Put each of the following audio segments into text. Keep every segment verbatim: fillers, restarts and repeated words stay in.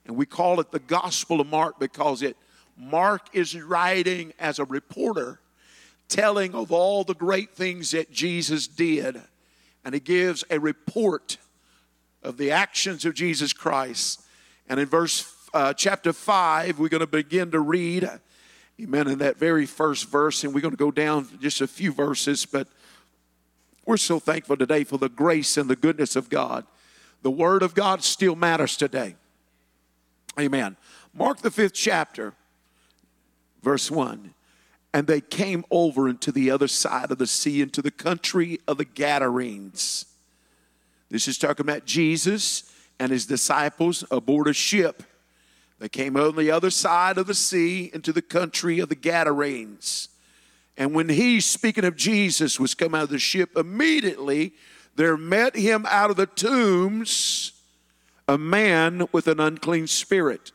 And we call it the Gospel of Mark because it Mark is writing as a reporter, telling of all the great things that Jesus did. And he gives a report of the actions of Jesus Christ. And in verse uh, chapter five, we're going to begin to read, amen, in that very first verse. And we're going to go down just a few verses, but we're so thankful today for the grace and the goodness of God. The Word of God still matters today. Amen. Mark the fifth chapter, verse one. And they came over into the other side of the sea, into the country of the Gadarenes. This is talking about Jesus and his disciples aboard a ship. They came on the other side of the sea into the country of the Gadarenes. And when he, speaking of Jesus, was come out of the ship, immediately there met him out of the tombs a man with an unclean spirit,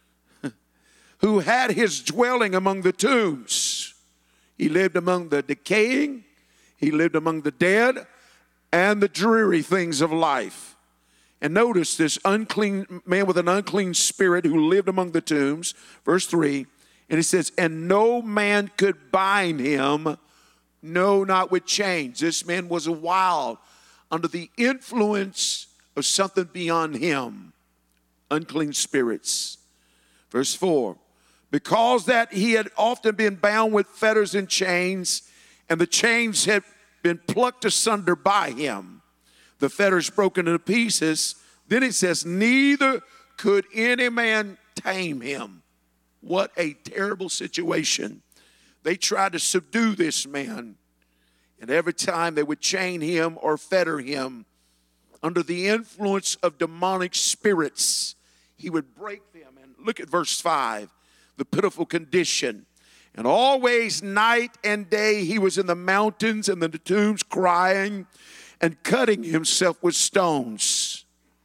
who had his dwelling among the tombs. He lived among the decaying, he lived among the dead, and the dreary things of life. And notice this unclean man with an unclean spirit who lived among the tombs, verse three, and it says, and no man could bind him, no, not with chains. This man was a wild, under the influence of something beyond him, unclean spirits. Verse four, because that he had often been bound with fetters and chains, and the chains had been plucked asunder by him, the fetters broken into pieces. Then it says, neither could any man tame him. What a terrible situation. They tried to subdue this man, and every time they would chain him or fetter him under the influence of demonic spirits, he would break them. And look at verse five, the pitiful condition. And always night and day he was in the mountains and in the tombs crying and cutting himself with stones.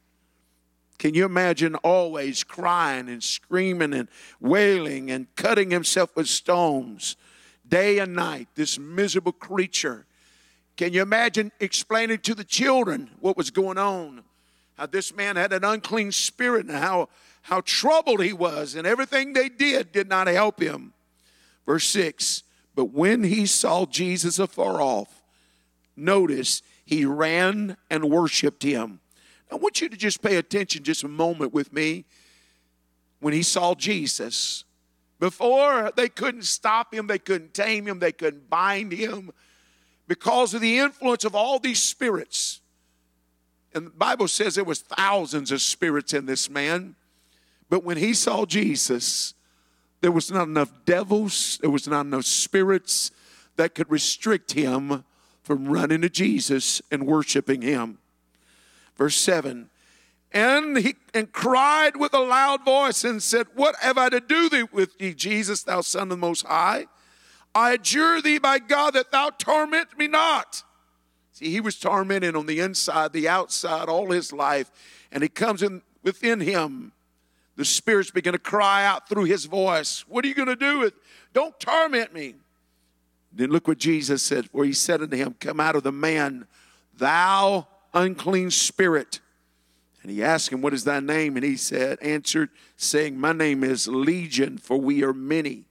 Can you imagine always crying and screaming and wailing and cutting himself with stones day and night, this miserable creature? Can you imagine explaining to the children what was going on? How this man had an unclean spirit and how, how troubled he was, and everything they did did not help him. Verse six, but when he saw Jesus afar off, notice he ran and worshiped him. I want you to just pay attention just a moment with me. When he saw Jesus, before they couldn't stop him, they couldn't tame him, they couldn't bind him because of the influence of all these spirits. And the Bible says there was thousands of spirits in this man. But when he saw Jesus, there was not enough devils, there was not enough spirits that could restrict him from running to Jesus and worshiping him. Verse seven, and he and cried with a loud voice and said, what have I to do thee with thee, Jesus, thou Son of the Most High? I adjure thee by God that thou torment me not. See, he was tormented on the inside, the outside, all his life. And he comes in within him. The spirits begin to cry out through his voice. What are you going to do with? Don't torment me. Then look what Jesus said, where he said unto him, come out of the man, thou unclean spirit. And he asked him, what is thy name? And he said, answered, saying, my name is Legion, for we are many.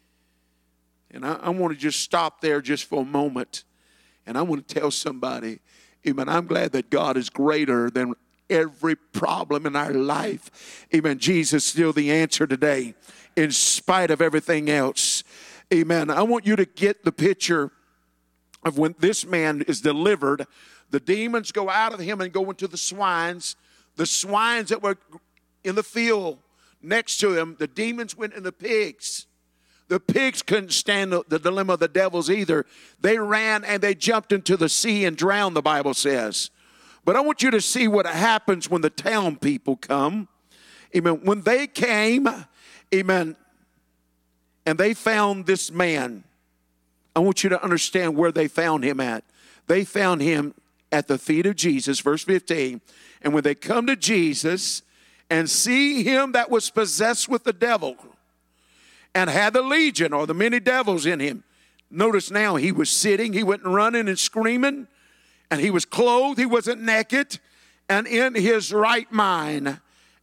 And I, I want to just stop there just for a moment. And I want to tell somebody, amen, I'm glad that God is greater than every problem in our life. Amen. Jesus is still the answer today, in spite of everything else. Amen. I want you to get the picture of when this man is delivered. The demons go out of him and go into the swines. The swines that were in the field next to him, the demons went in the pigs. The pigs couldn't stand the, the dilemma of the devils either. They ran and they jumped into the sea and drowned, the Bible says. But I want you to see what happens when the town people come. Amen. When they came, amen, and they found this man, I want you to understand where they found him at. They found him at the feet of Jesus, verse fifteen. And when they come to Jesus and see him that was possessed with the devil and had the legion or the many devils in him. Notice now he was sitting, he wasn't running and screaming, and he was clothed, he wasn't naked, and in his right mind.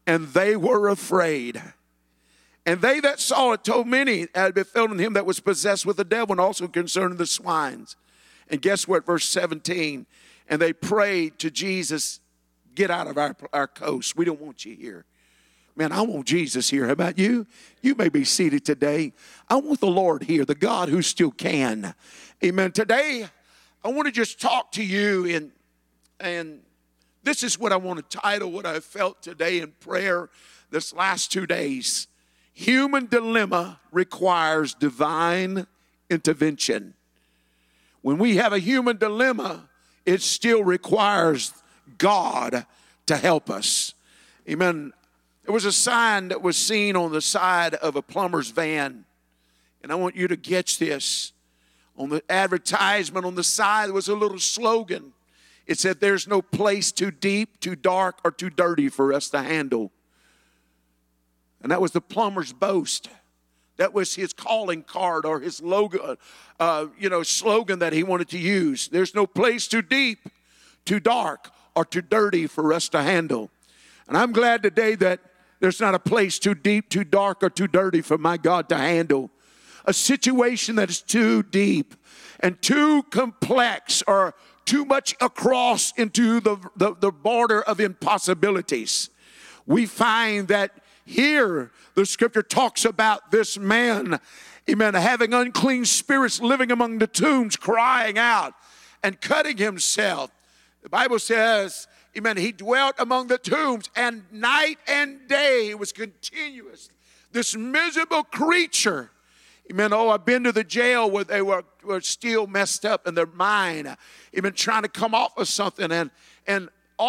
and they were afraid. And they that saw it told many had befallen him that was possessed with the devil, and also concerning the swines. And guess what? Verse seventeen. And they prayed to Jesus, get out of our, our coast. We don't want you here. Man, I want Jesus here. How about you? You may be seated today. I want the Lord here, the God who still can. Amen. Today, I want to just talk to you, and, and this is what I want to title what I felt today in prayer this last two days. Human dilemma requires divine intervention. When we have a human dilemma, it still requires God to help us. Amen. There was a sign that was seen on the side of a plumber's van. And I want you to catch this. On the advertisement on the side was a little slogan. It said, there's no place too deep, too dark, or too dirty for us to handle. And that was the plumber's boast. That was his calling card or his logo, uh, you know, slogan that he wanted to use. There's no place too deep, too dark, or too dirty for us to handle. And I'm glad today that there's not a place too deep, too dark, or too dirty for my God to handle. A situation that is too deep and too complex or too much across into the, the, the border of impossibilities. We find that here, the scripture talks about this man, amen, having unclean spirits living among the tombs, crying out and cutting himself. The Bible says, amen, he dwelt among the tombs, and night and day it was continuous. This miserable creature, amen. Oh, I've been to the jail where they were, were still messed up in their mind, amen, trying to come off of something. And, and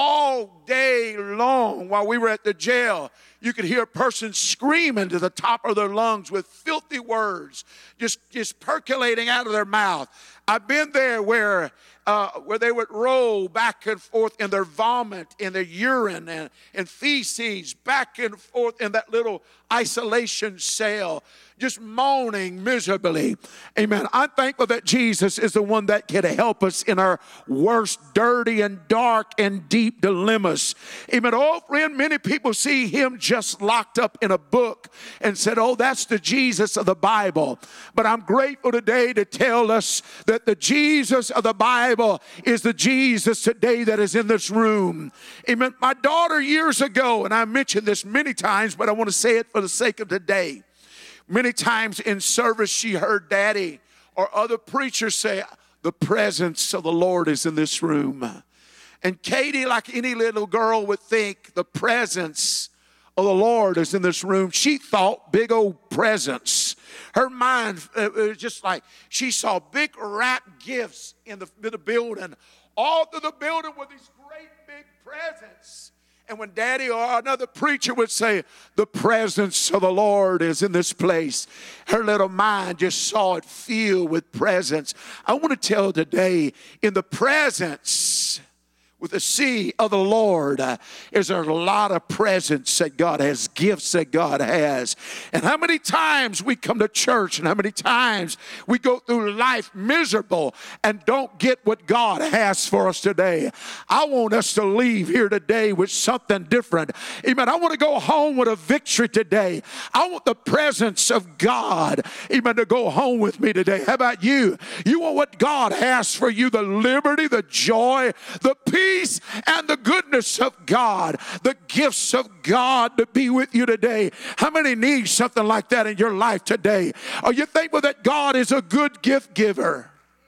all day long while we were at the jail, you could hear a person screaming to the top of their lungs with filthy words, just, just percolating out of their mouth. I've been there where uh, where they would roll back and forth in their vomit, in their urine, and, and feces, back and forth in that little isolation cell, just moaning miserably. Amen. I'm thankful that Jesus is the one that can help us in our worst, dirty, and dark, and deep dilemmas. Amen. Oh, friend, many people see him just locked up in a book and said, oh, that's the Jesus of the Bible. But I'm grateful today to tell us that the Jesus of the Bible is the Jesus today that is in this room. Amen. My daughter years ago, and I mentioned this many times, but I want to say it for the sake of today. Many times in service, she heard Daddy or other preachers say, the presence of the Lord is in this room. And Katie, like any little girl would think, the presence of the Lord is in this room. She thought big old presence. Her mind uh, was just like she saw big wrapped gifts in the, in the building. All through the building were these great big presents. And when Daddy or another preacher would say, the presence of the Lord is in this place, her little mind just saw it filled with presence. I want to tell today, in the presence with the sea of the Lord uh, is there a lot of presence that God has, gifts that God has. And how many times we come to church and how many times we go through life miserable and don't get what God has for us today. I want us to leave here today with something different. Amen. I want to go home with a victory today. I want the presence of God, amen, to go home with me today. How about you? You want what God has for you, the liberty, the joy, the peace, and the goodness of God, the gifts of God to be with you today. How many need something like that in your life today? Are you thankful that God is a good gift giver?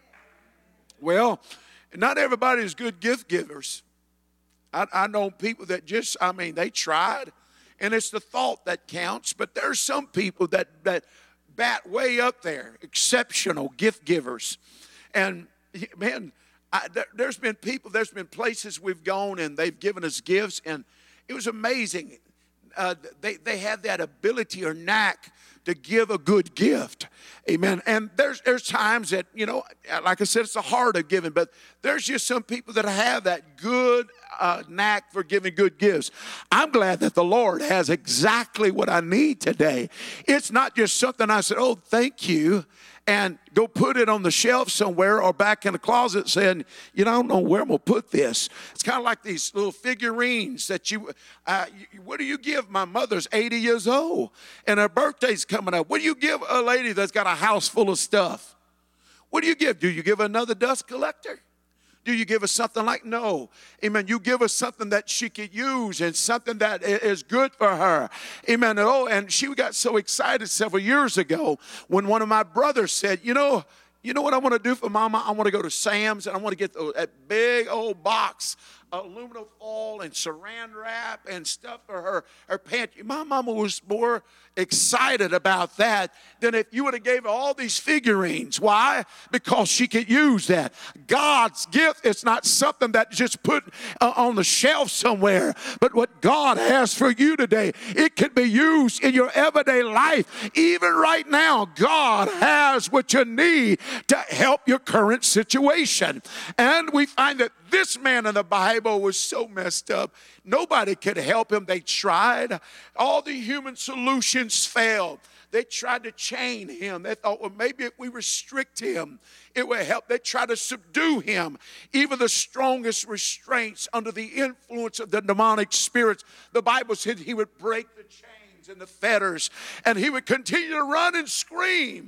Well, not everybody is good gift givers. I, I know people that just, I mean, they tried, and it's the thought that counts, but there's some people that, that bat way up there, exceptional gift givers. And man, I, there, there's been people, there's been places we've gone and they've given us gifts, and it was amazing. Uh, they, they have that ability or knack to give a good gift. Amen. And there's there's times that, you know, like I said, it's the heart of giving, but there's just some people that have that good uh, knack for giving good gifts. I'm glad that the Lord has exactly what I need today. It's not just something I said, oh, thank you, and go put it on the shelf somewhere or back in the closet saying, you know, I don't know where I'm going to put this. It's kind of like these little figurines that you, uh, you, what do you give? My mother's eighty years old and her birthday's coming up. What do you give a lady that's got a house full of stuff? What do you give? Do you give another dust collector? Do you give us something like, no, amen, you give us something that she could use and something that is good for her, amen. Oh, and she got so excited several years ago when one of my brothers said, you know, you know what I want to do for Mama? I want to go to Sam's and I want to get the, that big old box of aluminum foil and saran wrap and stuff for her, her pantry. My mama was more excited about that than if you would have gave her all these figurines. Why? Because she could use that. God's gift is not something that just put uh, on the shelf somewhere, but what God has for you today, it can be used in your everyday life. Even right now, God has what you need to help your current situation. And we find that this man in the Bible was so messed up. Nobody could help him. They tried. All the human solutions failed. They tried to chain him. They thought, well, maybe if we restrict him, it will help. They tried to subdue him. Even the strongest restraints under the influence of the demonic spirits, the Bible said he would break the chains and the fetters, and he would continue to run and scream.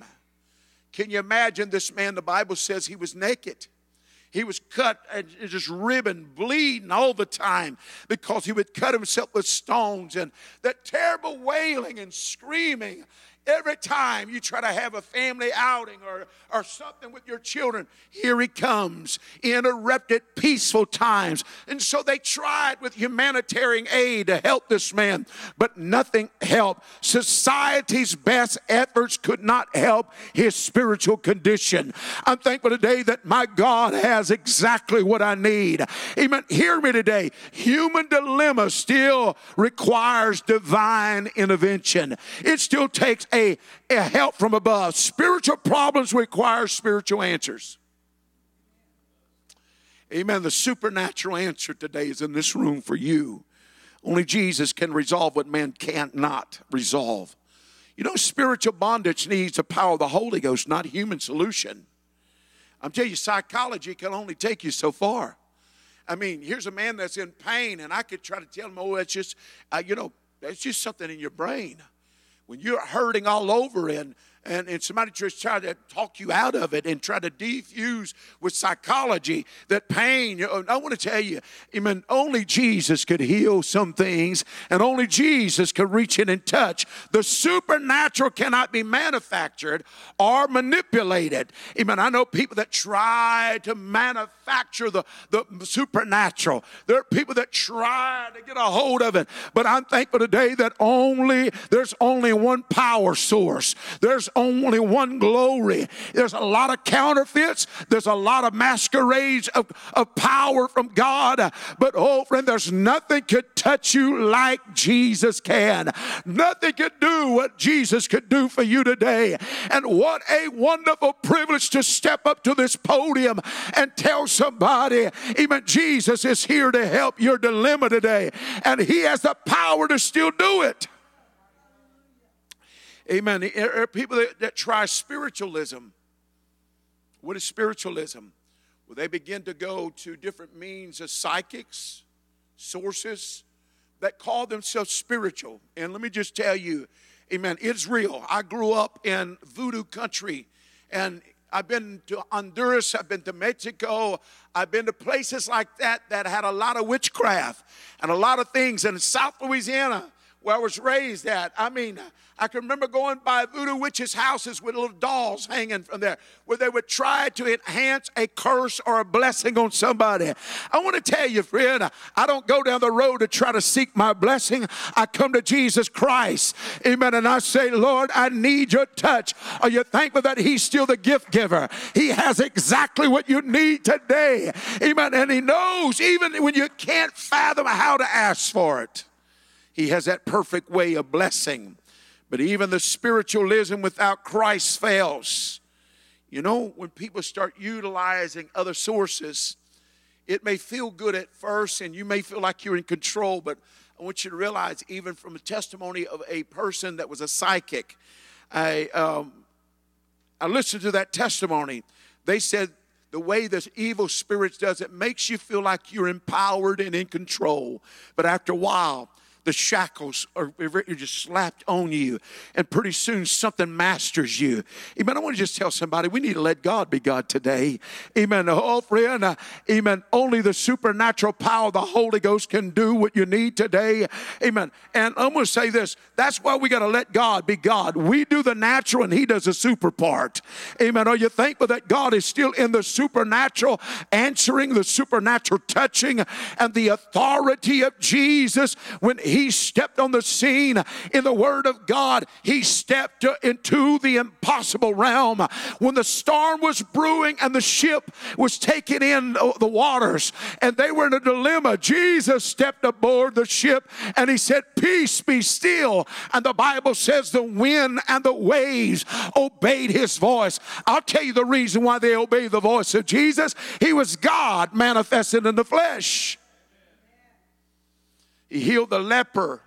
Can you imagine this man? The Bible says he was naked. He was cut and just ribbon, bleeding all the time because he would cut himself with stones, and that terrible wailing and screaming. Every time you try to have a family outing or, or something with your children, here he comes, interrupted peaceful times. And so they tried with humanitarian aid to help this man, but nothing helped. Society's best efforts could not help his spiritual condition. I'm thankful today that my God has exactly what I need. Amen. Hear me today. Human dilemma still requires divine intervention. It still takes a A, a help from above. Spiritual problems require spiritual answers. Amen. The supernatural answer today is in this room for you. Only Jesus can resolve what man cannot resolve. You know, spiritual bondage needs the power of the Holy Ghost, not human solution. I'm telling you, psychology can only take you so far. I mean, here's a man that's in pain, and I could try to tell him, oh, that's just, uh, you know, that's just something in your brain. When you're hurting all over and, and, and somebody just try to talk you out of it and try to defuse with psychology that pain, you know, I want to tell you, I mean, only Jesus could heal some things, and only Jesus could reach in and touch. The supernatural cannot be manufactured or manipulated. I mean, I know people that try to manufacture the, the supernatural. There are people that try to get a hold of it, but I'm thankful today that only there's only one power source. There's only one glory. There's a lot of counterfeits. There's a lot of masquerades of, of power from God. But oh, friend, there's nothing could touch you like Jesus can. Nothing could do what Jesus could do for you today. And what a wonderful privilege to step up to this podium and tell somebody, even Jesus is here to help your dilemma today. And he has the power to still do it. Amen. There are people that, that try spiritualism. What is spiritualism? Well, they begin to go to different means of psychics, sources that call themselves spiritual. And let me just tell you, amen, it's real. I grew up in voodoo country, and I've been to Honduras, I've been to Mexico, I've been to places like that that had a lot of witchcraft and a lot of things. And in South Louisiana, where I was raised at, I mean, I can remember going by voodoo witches' houses with little dolls hanging from there where they would try to enhance a curse or a blessing on somebody. I want to tell you, friend, I don't go down the road to try to seek my blessing. I come to Jesus Christ. Amen. And I say, Lord, I need your touch. Are you thankful that he's still the gift giver? He has exactly what you need today. Amen. And he knows even when you can't fathom how to ask for it, he has that perfect way of blessing. But even the spiritualism without Christ fails. You know, when people start utilizing other sources, It may feel good at first, and you may feel like you're in control, but I want you to realize, even from a testimony of a person that was a psychic, I, um, I listened to that testimony. They said the way the evil spirits does it makes you feel like you're empowered and in control. But after a while, the shackles are just slapped on you, and pretty soon something masters you. Amen. I want to just tell somebody, we need to let God be God today. Amen. Oh, friend, uh, amen. Only the supernatural power of the Holy Ghost can do what you need today. Amen. And I'm going to say this. That's why we got to let God be God. We do the natural, and He does the super part. Amen. Are you thankful that God is still in the supernatural, answering the supernatural touching, and the authority of Jesus when He He stepped on the scene in the Word of God? He stepped into the impossible realm. When the storm was brewing and the ship was taking in the waters and they were in a dilemma, Jesus stepped aboard the ship and He said, "Peace, be still." And the Bible says the wind and the waves obeyed His voice. I'll tell you the reason why they obeyed the voice of Jesus. He was God manifested in the flesh. He healed the leper,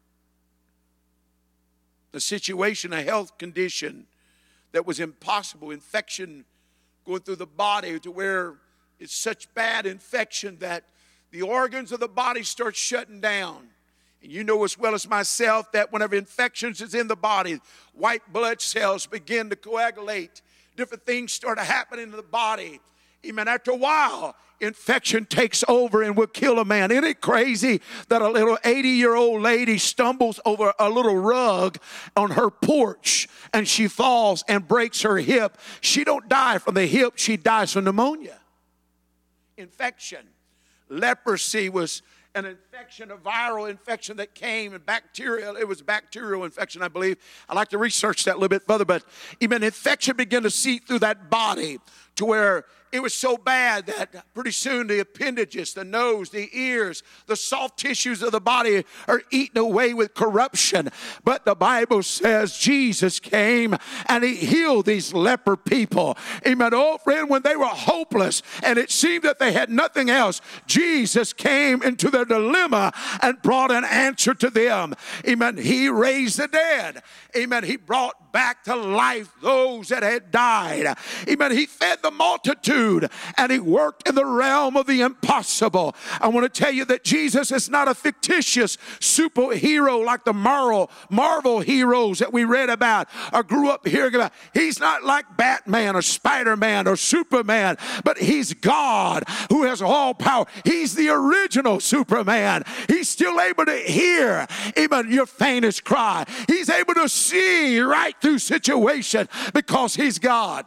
a situation, a health condition that was impossible, infection going through the body to where it's such bad infection that the organs of the body start shutting down. And you know as well as myself that whenever infections is in the body, white blood cells begin to coagulate. Different things start happening in the body. Amen. After a while, infection takes over and will kill a man. Isn't it crazy that a little eighty-year-old lady stumbles over a little rug on her porch and she falls and breaks her hip? She don't die from the hip. She dies from pneumonia. Infection. Leprosy was an infection, a viral infection that came, and bacterial, it was bacterial infection, I believe. I'd like to research that a little bit further, but even infection began to seep through that body to where it was so bad that pretty soon the appendages, the nose, the ears, the soft tissues of the body are eaten away with corruption. But the Bible says Jesus came and He healed these leper people. Amen. Oh, friend, when they were hopeless and it seemed that they had nothing else, Jesus came into their dilemma and brought an answer to them. Amen. He raised the dead. Amen. He brought back to life those that had died. Amen. He fed the multitude and He worked in the realm of the impossible. I want to tell you that Jesus is not a fictitious superhero like the Marvel, Marvel heroes that we read about or grew up hearing about. He's not like Batman or Spider-Man or Superman, but He's God who has all power. He's the original Superman. He's still able to hear even your faintest cry. He's able to see right through situation because He's God.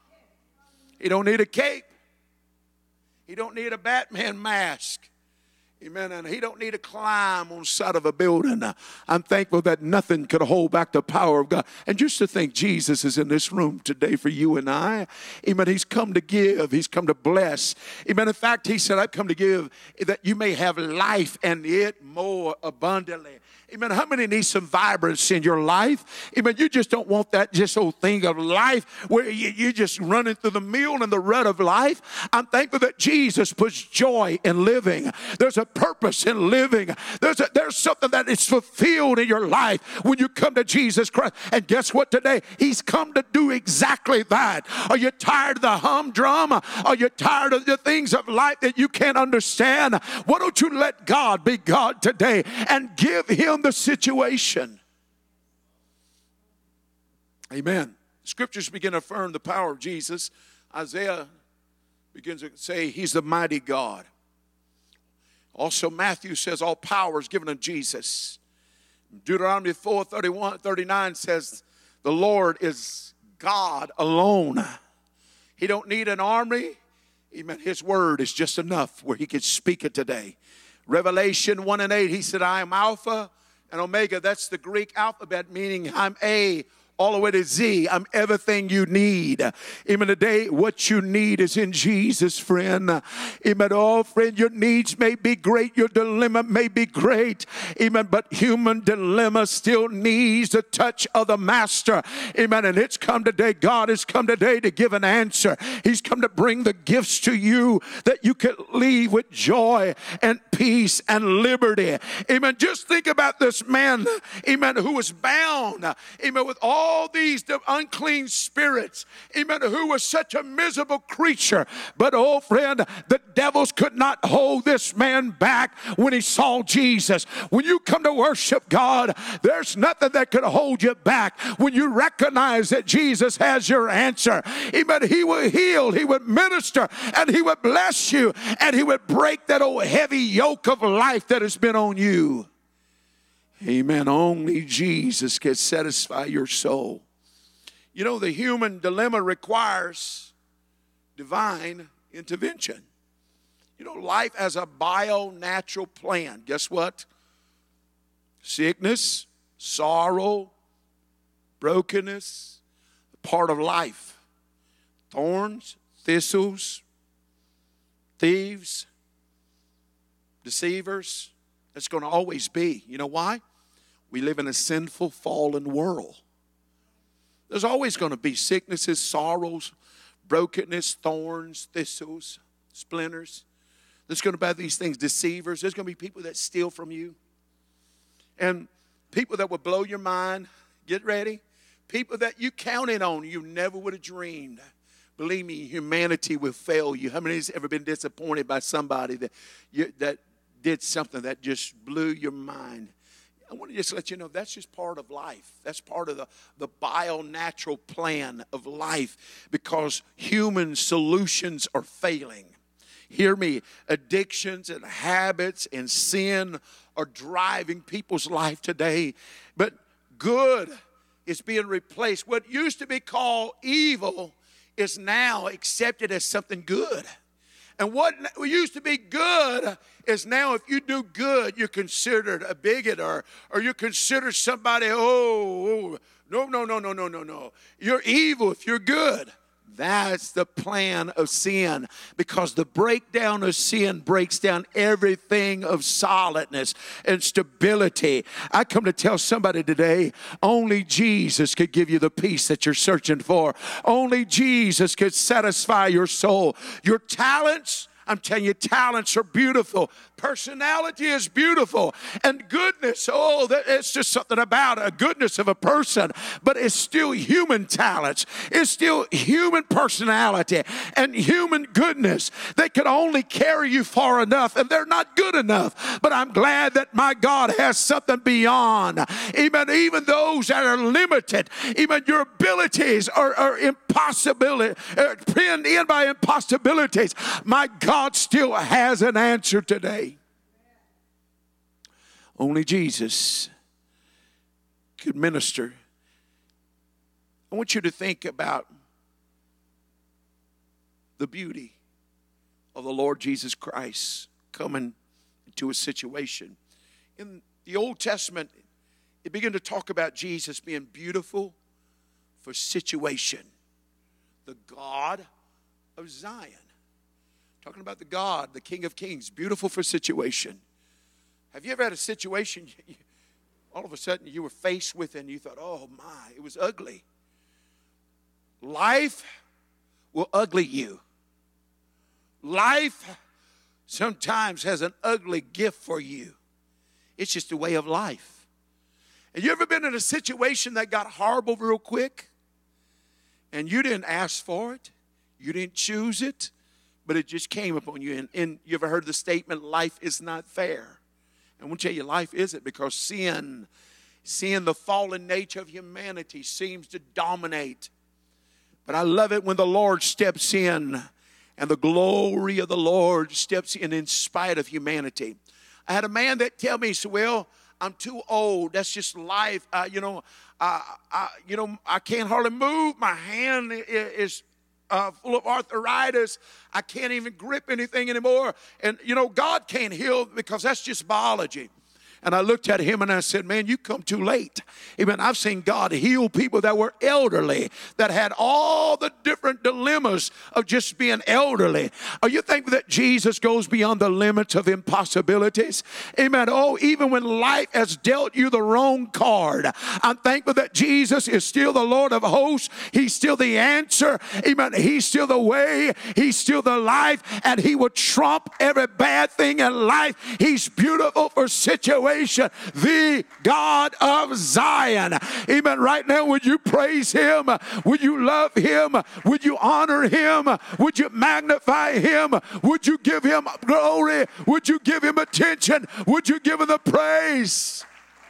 He don't need a cape. He don't need a Batman mask. Amen. And He don't need to climb on the side of a building. I'm thankful that nothing could hold back the power of God. And just to think Jesus is in this room today for you and I. Amen. He's come to give. He's come to bless. Amen. In fact, He said, I've come to give that you may have life and it more abundantly. Amen. How many need some vibrancy in your life? Amen. You just don't want that just old thing of life where you, you're just running through the mill and the rut of life. I'm thankful that Jesus puts joy in living. There's a purpose in living. There's a, there's something that is fulfilled in your life when you come to Jesus Christ. And guess what today? He's come to do exactly that. Are you tired of the humdrum? Are you tired of the things of life that you can't understand? Why don't you let God be God today and give Him the situation? Amen. Scriptures begin to affirm the power of Jesus. Isaiah begins to say He's the mighty God. Also, Matthew says all power is given to Jesus. Deuteronomy four thirty-one, thirty-nine says the Lord is God alone. He don't need an army. Amen. His word is just enough where He could speak it today. Revelation one and eight, He said, I am Alpha and Omega. That's the Greek alphabet, meaning I'm A all the way to Z. I'm everything you need. Amen. Today, what you need is in Jesus, friend. Amen. Oh, friend, your needs may be great. Your dilemma may be great. Amen. But human dilemma still needs the touch of the Master. Amen. And it's come today. God has come today to give an answer. He's come to bring the gifts to you that you can leave with joy and peace and liberty. Amen. Just think about this man, amen, who was bound, amen, with all these unclean spirits, amen, who was such a miserable creature. But, oh, friend, the devils could not hold this man back when he saw Jesus. When you come to worship God, there's nothing that could hold you back. When you recognize that Jesus has your answer, amen, he will heal, he would minister, and he would bless you, and he would break that old heavy yoke of life that has been on you. Amen. Only Jesus can satisfy your soul. You know, the human dilemma requires divine intervention. You know, life has a bio-natural plan. Guess what? Sickness, sorrow, brokenness, part of life. Thorns, thistles, thieves, deceivers. That's going to always be. You know why? We live in a sinful, fallen world. There's always going to be sicknesses, sorrows, brokenness, thorns, thistles, splinters. There's going to be these things, deceivers. There's going to be people that steal from you. And people that will blow your mind. Get ready. People that you counted on, you never would have dreamed. Believe me, humanity will fail you. How many has ever been disappointed by somebody that you, that did something that just blew your mind? I want to just let you know that's just part of life. That's part of the, the bio-natural plan of life, because human solutions are failing. Hear me. Addictions and habits and sin are driving people's life today. But good is being replaced. What used to be called evil is now accepted as something good. And what used to be good is now, if you do good, you're considered a bigot, or, or you're considered somebody, oh, oh, no, no, no, no, no, no, no. You're evil if you're good. That's the plan of sin, because the breakdown of sin breaks down everything of solidness and stability. I come to tell somebody today, only Jesus could give you the peace that you're searching for. Only Jesus could satisfy your soul. Your talents, I'm telling you, talents are beautiful. Personality is beautiful. And goodness, oh, it's just something about a goodness of a person. But it's still human talents. It's still human personality and human goodness. They can only carry you far enough, and they're not good enough. But I'm glad that my God has something beyond. Even, even those that are limited, even your abilities are, are impossibility, are pinned in by impossibilities. My God God still has an answer today. Only Jesus could minister. I want you to think about the beauty of the Lord Jesus Christ coming into a situation. In the Old Testament, it began to talk about Jesus being beautiful for situation. The God of Zion. Talking about the God, the King of Kings, beautiful for situation. Have you ever had a situation you, all of a sudden you were faced with and you thought, oh my, it was ugly? Life will ugly you. Life sometimes has an ugly gift for you. It's just a way of life. Have you ever been in a situation that got horrible real quick? And you didn't ask for it. You didn't choose it. But it just came upon you. And, and you ever heard the statement, life is not fair? I want to tell you, life isn't, because sin, sin, the fallen nature of humanity seems to dominate. But I love it when the Lord steps in and the glory of the Lord steps in in spite of humanity. I had a man that tell me, he said, well, I'm too old. That's just life. Uh, you know, uh, I, you know, I can't hardly move. My hand is Uh, full of arthritis. I can't even grip anything anymore. And, you know, God can't heal because that's just biology. And I looked at him and I said, man, you come too late. Amen. I've seen God heal people that were elderly, that had all the different dilemmas of just being elderly. Are you thankful that Jesus goes beyond the limits of impossibilities? Amen. Oh, even when life has dealt you the wrong card, I'm thankful that Jesus is still the Lord of hosts. He's still the answer. Amen. He's still the way. He's still the life. And he will trump every bad thing in life. He's beautiful for situation. The God of Zion. Amen. Right now, would you praise him? Would you love him? Would you honor him? Would you magnify him? Would you give him glory? Would you give him attention? Would you give him the praise?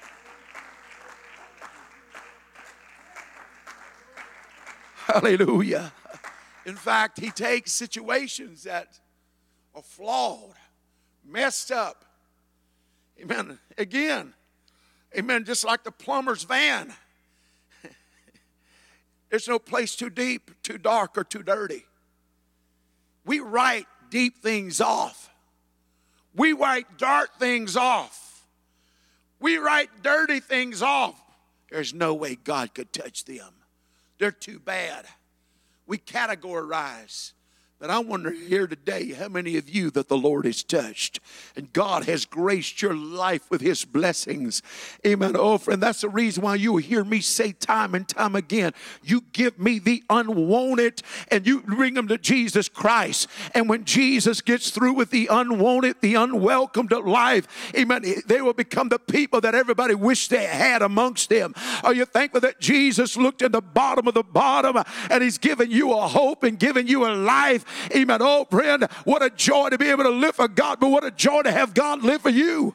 Hallelujah. In fact, he takes situations that are flawed, messed up. Amen. Again, amen, just like the plumber's van. There's no place too deep, too dark, or too dirty. We write deep things off. We write dark things off. We write dirty things off. There's no way God could touch them. They're too bad. We categorize. But I wonder here today how many of you that the Lord has touched and God has graced your life with his blessings. Amen. Oh, friend, that's the reason why you will hear me say time and time again, you give me the unwanted and you bring them to Jesus Christ. And when Jesus gets through with the unwanted, the unwelcomed life, amen, they will become the people that everybody wished they had amongst them. Are you thankful that Jesus looked at the bottom of the bottom and he's given you a hope and given you a life? Amen. Oh, friend, what a joy to be able to live for God, but what a joy to have God live for you.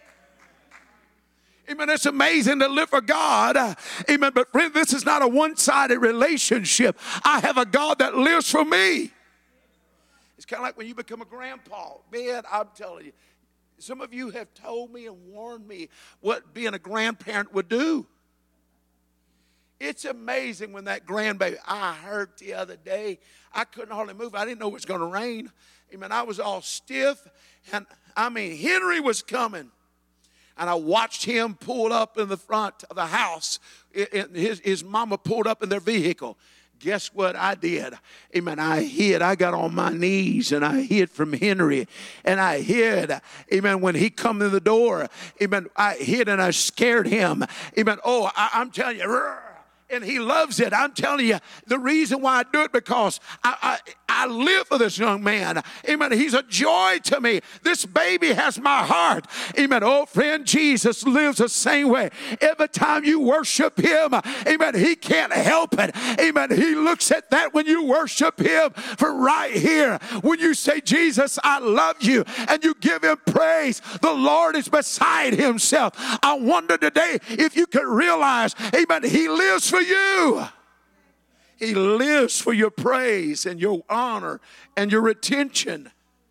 Amen. It's amazing to live for God. Amen. But friend, this is not a one-sided relationship. I have a God that lives for me. It's kind of like when you become a grandpa. Man, I'm telling you, some of you have told me and warned me what being a grandparent would do. It's amazing when that grandbaby, I heard the other day, I couldn't hardly move. I didn't know it was going to rain. I mean, I was all stiff. And I mean, Henry was coming. And I watched him pull up in the front of the house. It, it, his, his mama pulled up in their vehicle. Guess what I did? Amen. I hid. I got on my knees and I hid from Henry. And I hid. Amen. When he come in the door, amen, I hid and I scared him. Amen. Oh, I, I'm telling you, and he loves it. I'm telling you, the reason why I do it because I, I, I live for this young man. Amen. He's a joy to me. This baby has my heart. Amen. Oh, friend, Jesus lives the same way. Every time you worship him, amen, he can't help it. Amen. He looks at that when you worship him from right here. When you say, Jesus, I love you, and you give him praise, the Lord is beside himself. I wonder today if you could realize, amen, he lives for you. He lives for your praise and your honor and your attention.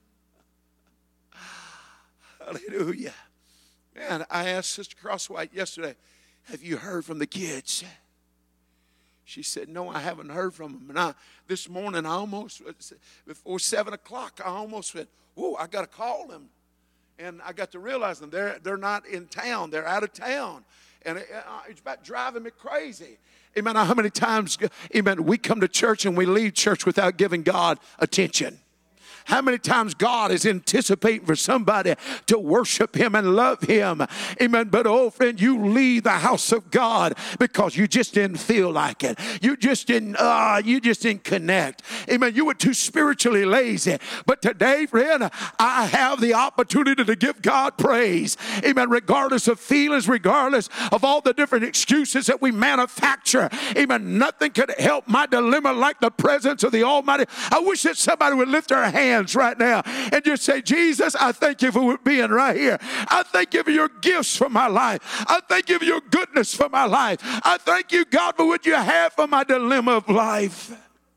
Hallelujah. Man, I asked Sister Crosswhite yesterday, have you heard from the kids? She said, no, I haven't heard from them. And I, this morning, I almost, before seven o'clock, I almost went, whoa, I got to call them. And I got to realize them. They're, they're not in town. They're out of town. And it, it's about driving me crazy. Amen. How many times, amen, we come to church and we leave church without giving God attention? How many times God is anticipating for somebody to worship him and love him. Amen. But oh, friend, you leave the house of God because you just didn't feel like it. You just didn't, uh, you just didn't connect. Amen. You were too spiritually lazy. But today, friend, I have the opportunity to give God praise. Amen. Regardless of feelings, regardless of all the different excuses that we manufacture. Amen. Nothing could help my dilemma like the presence of the Almighty. I wish that somebody would lift their hand right now and just say, Jesus, I thank you for being right here. I thank you for your gifts for my life. I thank you for your goodness for my life. I thank you, God, for what you have for my dilemma of life.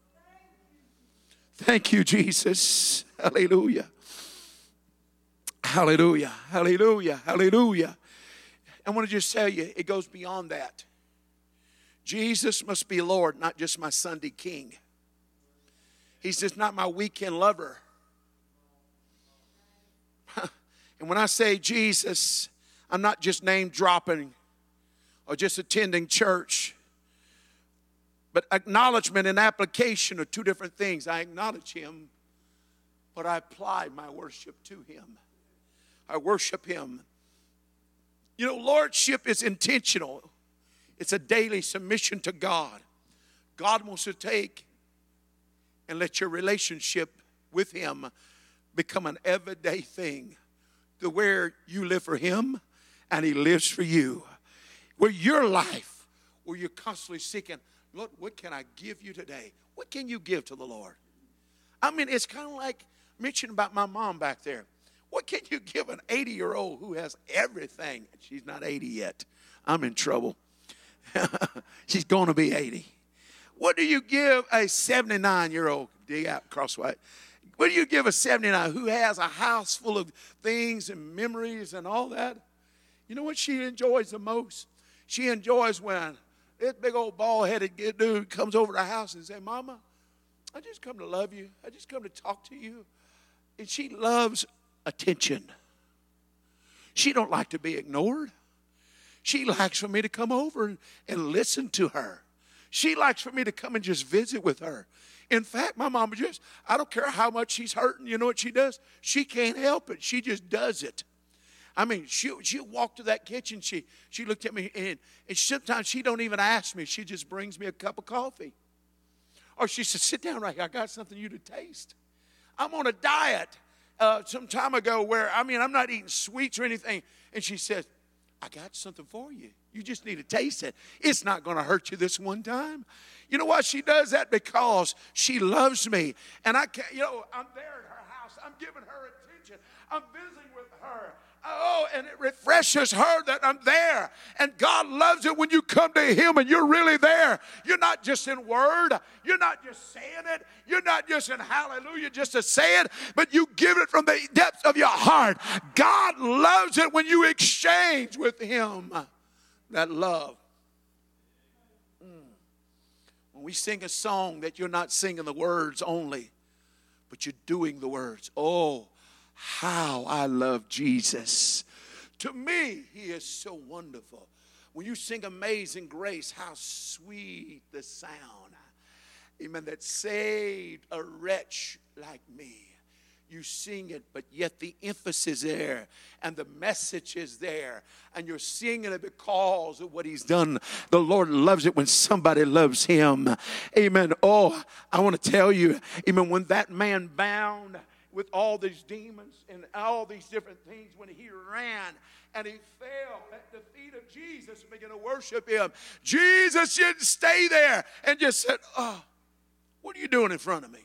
Thank you, Jesus. Hallelujah. Hallelujah. Hallelujah. Hallelujah. I want to just tell you, it goes beyond that. Jesus must be Lord, not just my Sunday king. He's just not my weekend lover. And when I say Jesus, I'm not just name dropping or just attending church. But acknowledgement and application are two different things. I acknowledge him, but I apply my worship to him. I worship him. You know, lordship is intentional. It's a daily submission to God. God wants to take and let your relationship with him become an everyday thing, to where you live for him and he lives for you. Where your life, where you're constantly seeking, Lord, what can I give you today? What can you give to the Lord? I mean, it's kind of like mentioning about my mom back there. What can you give an eighty-year-old who has everything? She's not eighty yet. I'm in trouble. She's going to be eighty. What do you give a seventy-nine-year-old? Dig out, crosswhite. What do you give a seventy-nine who has a house full of things and memories and all that? You know what she enjoys the most? She enjoys when this big old bald-headed dude comes over to the house and says, Mama, I just come to love you. I just come to talk to you. And she loves attention. She don't like to be ignored. She likes for me to come over and, and listen to her. She likes for me to come and just visit with her. In fact, my mama just, I don't care how much she's hurting, you know what she does? She can't help it. She just does it. I mean, she'll, she'll walk to that kitchen. She, she looked at me, and, and sometimes she don't even ask me. She just brings me a cup of coffee. Or she says, sit down right here. I got something you to taste. I'm on a diet uh, some time ago where, I mean, I'm not eating sweets or anything. And she says, I got something for you. You just need to taste it. It's not going to hurt you this one time. You know why she does that? Because she loves me. And I can't, you know, I'm there at her house. I'm giving her attention. I'm visiting with her. Oh, and it refreshes her that I'm there. And God loves it when you come to him and you're really there. You're not just in word. You're not just saying it. You're not just in hallelujah just to say it, but you give it from the depths of your heart. God loves it when you exchange with him that love. Mm. When we sing a song that you're not singing the words only, but you're doing the words. Oh, how I love Jesus. To me, he is so wonderful. When you sing Amazing Grace, how sweet the sound. Amen. That saved a wretch like me. You sing it, but yet the emphasis there and the message is there. And you're singing it because of what he's done. The Lord loves it when somebody loves him. Amen. Oh, I want to tell you, amen, when that man bound with all these demons and all these different things, when he ran and he fell at the feet of Jesus and began to worship him, Jesus didn't stay there and just said, oh, what are you doing in front of me?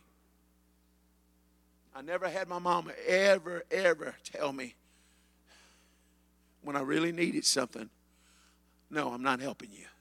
I never had my mama ever, ever tell me when I really needed something, no, I'm not helping you.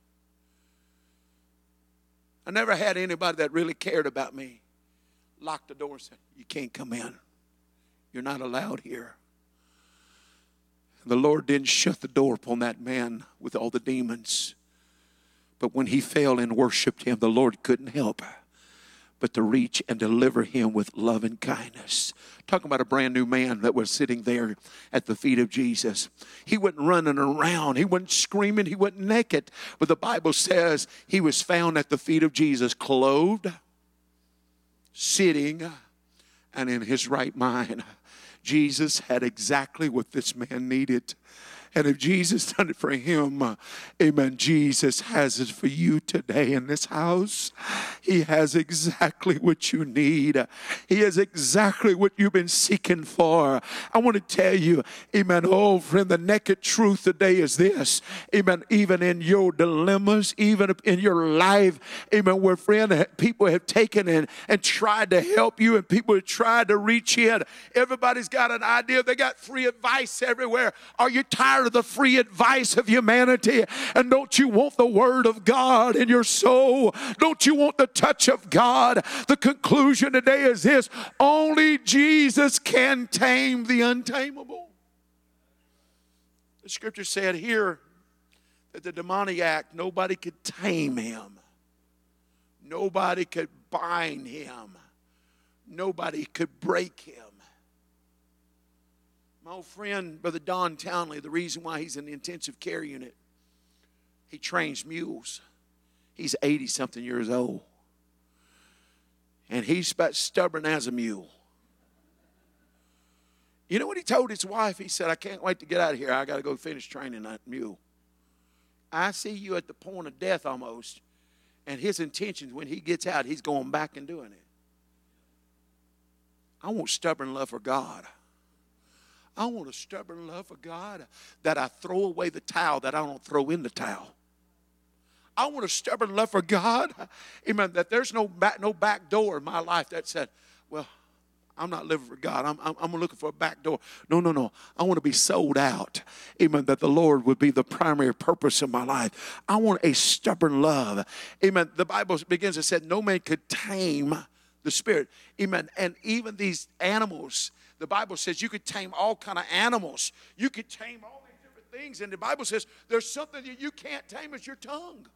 I never had anybody that really cared about me lock the door and say, you can't come in. You're not allowed here. The Lord didn't shut the door upon that man with all the demons. But when he fell and worshiped him, the Lord couldn't help but to reach and deliver him with love and kindness. Talking about a brand new man that was sitting there at the feet of Jesus. He wasn't running around. He wasn't screaming. He wasn't naked. But the Bible says he was found at the feet of Jesus, clothed, sitting, and in his right mind. Jesus had exactly what this man needed. And if Jesus done it for him, uh, amen, Jesus has it for you today in this house. He has exactly what you need. He has exactly what you've been seeking for. I want to tell you, amen, oh friend, the naked truth today is this. Amen, even in your dilemmas, even in your life, amen, where friend, people have taken in and tried to help you and people have tried to reach in. Everybody's got an idea. They got free advice everywhere. Are you tired of the free advice of humanity? And don't you want the word of God in your soul? Don't you want the touch of God? The conclusion today is this: only Jesus can tame the untamable. The scripture said here that the demoniac, nobody could tame him. Nobody could bind him. Nobody could break him. My old friend, Brother Don Townley, the reason why he's in the intensive care unit, he trains mules. He's eighty-something years old. And he's about stubborn as a mule. You know what he told his wife? He said, I can't wait to get out of here. I got to go finish training that mule. I see you at the point of death almost. And his intentions, when he gets out, he's going back and doing it. I want stubborn love for God. I want a stubborn love for God that I throw away the towel that I don't throw in the towel. I want a stubborn love for God, amen, that there's no back, no back door in my life that said, well, I'm not living for God. I'm, I'm, I'm looking for a back door. No, no, no. I want to be sold out, amen, that the Lord would be the primary purpose of my life. I want a stubborn love. Amen. The Bible begins, it said, no man could tame the spirit. Amen. And even these animals, the Bible says you could tame all kind of animals. You could tame all these different things. And the Bible says there's something that you can't tame, is your tongue.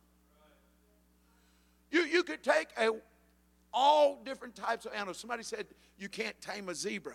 You, you could take a, all different types of animals. Somebody said you can't tame a zebra.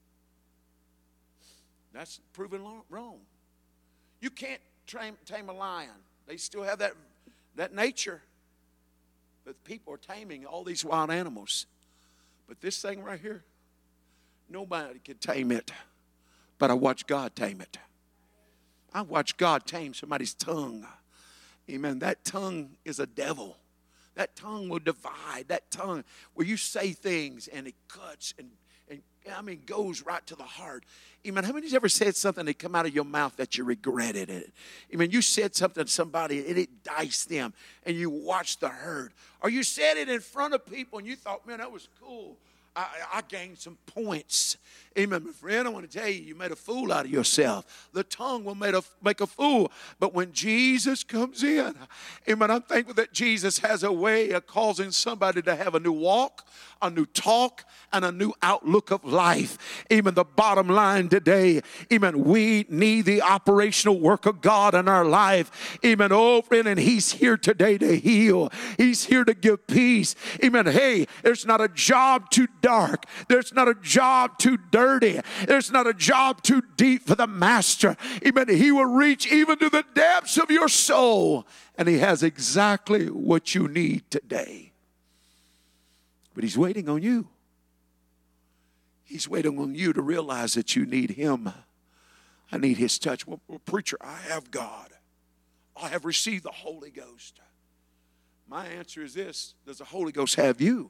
That's proven wrong. You can't tame, tame a lion. They still have that, that nature. But people are taming all these wild animals. But this thing right here, nobody can tame it. But I watch God tame it. I watch God tame somebody's tongue. Amen. That tongue is a devil. That tongue will divide. That tongue where you say things and it cuts and, and I mean, goes right to the heart. Amen. How many of you ever said something that come out of your mouth that you regretted it? Amen. You said something to somebody and it diced them and you watched the hurt. Or you said it in front of people and you thought, man, that was cool. I, I gained some points. Amen. My friend, I want to tell you, you made a fool out of yourself. The tongue will make a, make a fool. But when Jesus comes in, amen, I'm thankful that Jesus has a way of causing somebody to have a new walk, a new talk, and a new outlook of life. Amen. The bottom line today, amen, we need the operational work of God in our life. Amen. Oh, friend, and He's here today to heal. He's here to give peace. Amen. Hey, there's not a job too dark. There's not a job too dirty. There's not a job too deep for the Master. Amen. He will reach even to the depths of your soul. And He has exactly what you need today. But He's waiting on you. He's waiting on you to realize that you need Him. I need His touch. Well, well, preacher, I have God. I have received the Holy Ghost. My answer is this: does the Holy Ghost have you?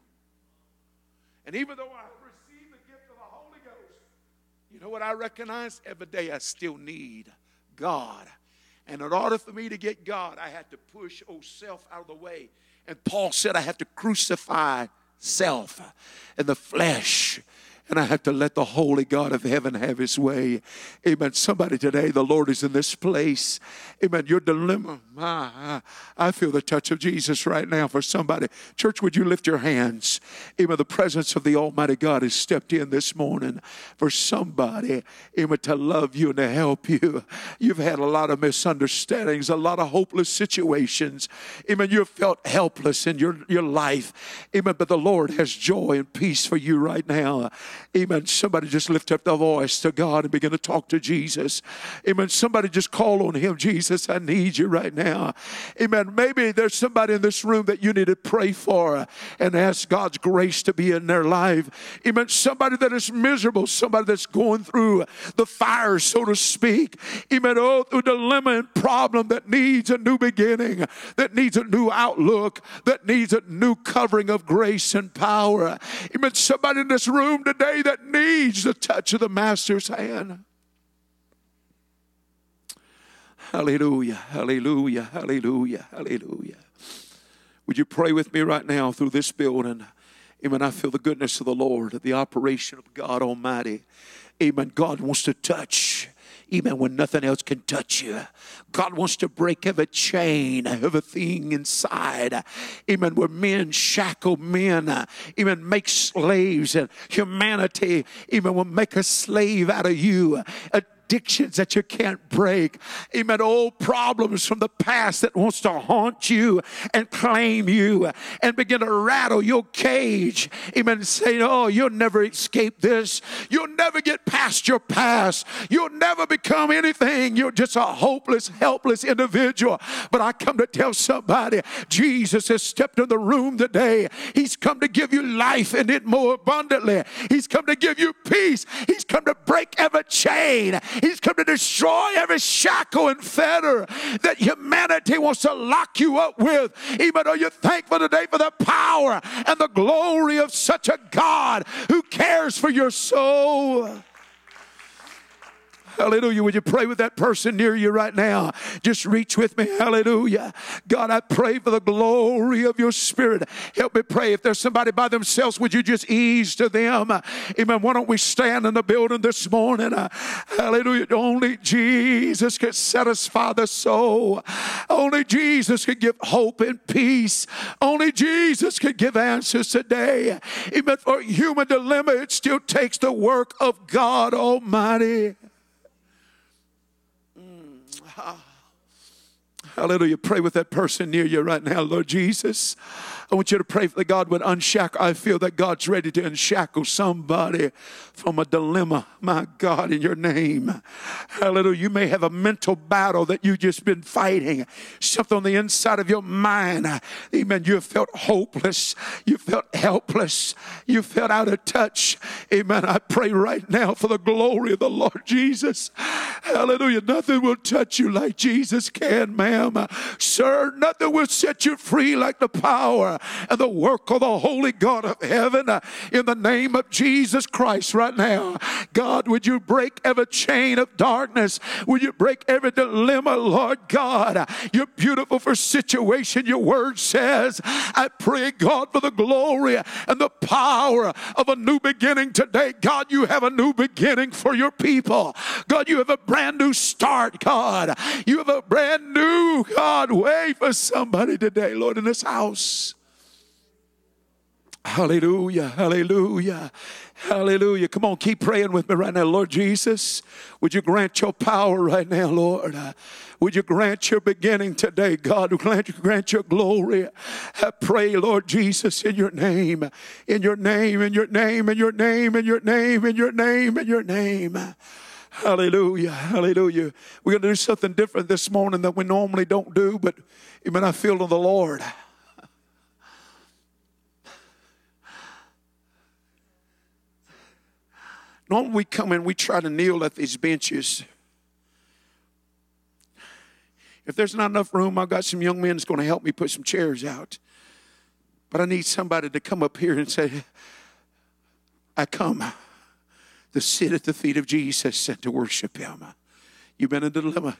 And even though I have received the gift of the Holy Ghost, you know what I recognize? Every day I still need God. And in order for me to get God, I had to push old self out of the way. And Paul said I have to crucify self and the flesh. And I have to let the holy God of heaven have His way. Amen. Somebody today, the Lord is in this place. Amen. Your dilemma. I, I feel the touch of Jesus right now for somebody. Church, would you lift your hands? Amen. The presence of the Almighty God has stepped in this morning for somebody. Amen. To love you and to help you. You've had a lot of misunderstandings, a lot of hopeless situations. Amen. You've felt helpless in your, your life. Amen. But the Lord has joy and peace for you right now. Amen. Somebody just lift up their voice to God and begin to talk to Jesus. Amen. Somebody just call on Him. Jesus, I need you right now. Amen. Maybe there's somebody in this room that you need to pray for and ask God's grace to be in their life. Amen. Somebody that is miserable. Somebody that's going through the fire, so to speak. Amen. Oh, the dilemma and problem that needs a new beginning, that needs a new outlook, that needs a new covering of grace and power. Amen. Somebody in this room today that needs the touch of the Master's hand. Hallelujah, hallelujah, hallelujah, hallelujah. Would you pray with me right now through this building? Amen. I feel the goodness of the Lord, the operation of God Almighty. Amen. God wants to touch. Even when nothing else can touch you. God wants to break every chain, everything inside. Even where men shackle men, even make slaves, and humanity even will make a slave out of you. A addictions that you can't break. Amen. Old problems from the past that wants to haunt you and claim you and begin to rattle your cage. Amen. Saying, oh, you'll never escape this. You'll never get past your past. You'll never become anything. You're just a hopeless, helpless individual. But I come to tell somebody, Jesus has stepped in the room today. He's come to give you life and it more abundantly. He's come to give you peace. He's come to break every chain. He's come to destroy every shackle and fetter that humanity wants to lock you up with. Even though you're thankful today for the power and the glory of such a God who cares for your soul. Hallelujah. Would you pray with that person near you right now? Just reach with me. Hallelujah. God, I pray for the glory of your Spirit. Help me pray. If there's somebody by themselves, would you just ease to them? Amen. Why don't we stand in the building this morning? Hallelujah. Only Jesus can satisfy the soul. Only Jesus can give hope and peace. Only Jesus can give answers today. Amen. For a human dilemma, it still takes the work of God Almighty. Hallelujah. Pray with that person near you right now. Lord Jesus, I want you to pray that God would unshackle. I feel that God's ready to unshackle somebody from a dilemma. My God, in your name. Hallelujah. You may have a mental battle that you've just been fighting. Something on the inside of your mind. Amen. You have felt hopeless. You felt helpless. You felt out of touch. Amen. I pray right now for the glory of the Lord Jesus. Hallelujah. Nothing will touch you like Jesus can, ma'am. Sir, nothing will set you free like the power and the work of the Holy God of heaven. In the name of Jesus Christ right now. God, would you break every chain of darkness? Would you break every dilemma, Lord God? You're beautiful for situation, your word says. I pray, God, for the glory and the power of a new beginning today. God, you have a new beginning for your people. God, you have a brand new start, God. You have a brand new, God, way for somebody today, Lord, in this house. Hallelujah, hallelujah, hallelujah. Come on, keep praying with me right now. Lord Jesus, would you grant your power right now, Lord? Uh, would you grant your beginning today, God? Grant, grant your glory. I pray, Lord Jesus, in your name, in your name, in your name, in your name, in your name, in your name, in your name. Hallelujah, hallelujah. We're going to do something different this morning that we normally don't do, but amen, I feel to the Lord. Normally we come in, we try to kneel at these benches. If there's not enough room, I've got some young men that's going to help me put some chairs out. But I need somebody to come up here and say, I come to sit at the feet of Jesus and to worship him. You've been in a dilemma.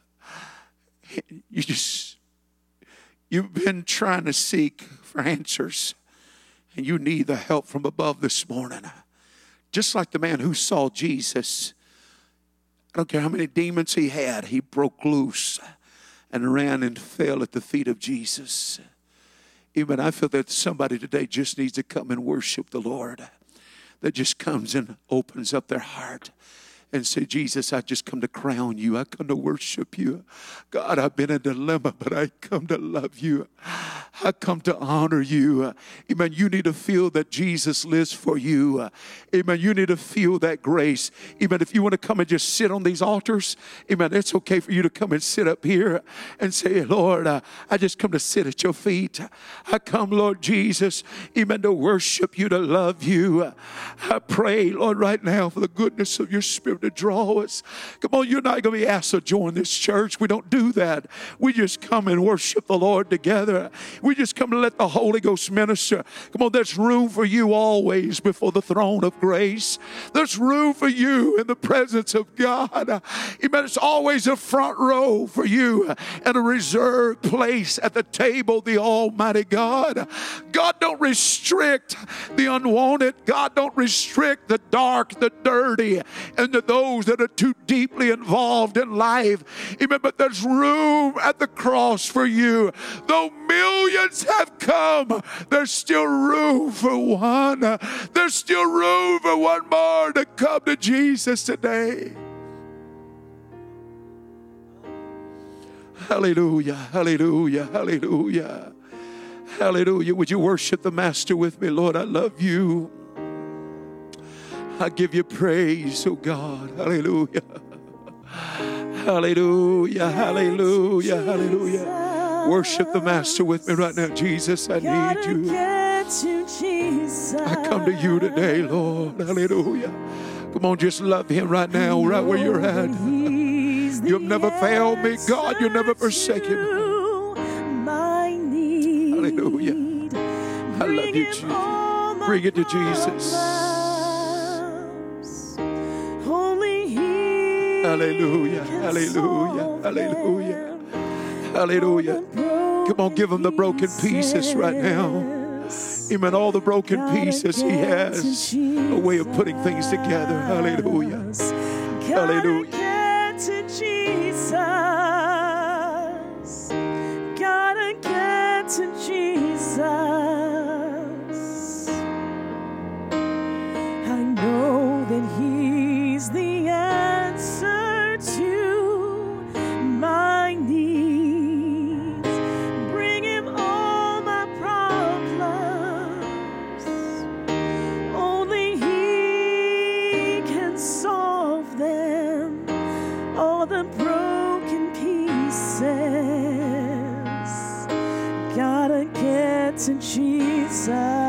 You just, you've been trying to seek for answers, and you need the help from above this morning. Just like the man who saw Jesus. I don't care how many demons he had, he broke loose and ran and fell at the feet of Jesus. Even I feel that somebody today just needs to come and worship the Lord. That just comes and opens up their heart and say, Jesus, I just come to crown you. I come to worship you. God, I've been in a dilemma, but I come to love you. I come to honor you. Amen. You need to feel that Jesus lives for you. Amen. You need to feel that grace. Amen. If you want to come and just sit on these altars, amen, it's okay for you to come and sit up here and say, Lord, uh, I just come to sit at your feet. I come, Lord Jesus, amen, to worship you, to love you. I pray, Lord, right now for the goodness of your Spirit to draw us. Come on, you're not going to be asked to join this church. We don't do that. We just come and worship the Lord together. We just come to let the Holy Ghost minister. Come on, there's room for you always before the throne of grace. There's room for you in the presence of God. Amen. It's always a front row for you and a reserved place at the table of the Almighty God. God don't restrict the unwanted. God don't restrict the dark, the dirty, and the those that are too deeply involved in life. Amen. But there's room at the cross for you. Though millions have come, there's still room for one. There's still room for one more to come to Jesus today. Hallelujah, hallelujah, hallelujah, hallelujah. Would you worship the Master with me? Lord, I love you. I give you praise, oh God. Hallelujah. Hallelujah, hallelujah, hallelujah. Worship the Master with me right now. Jesus, I need you. I come to you today, Lord. Hallelujah. Come on, just love him right now, right where you're at. You've never failed me, God. You'll never forsake him. Hallelujah. I love you, Jesus. Bring it to Jesus. Hallelujah, hallelujah, hallelujah, hallelujah. Come on, give him the broken pieces right now. Amen. All the broken pieces, he has a way of putting things together. Hallelujah. Hallelujah. Gotta get to Jesus. Gotta get to Jesus. I know that he's the answer to my needs. Bring him all my problems. Only he can solve them. All the broken pieces. Gotta get to Jesus.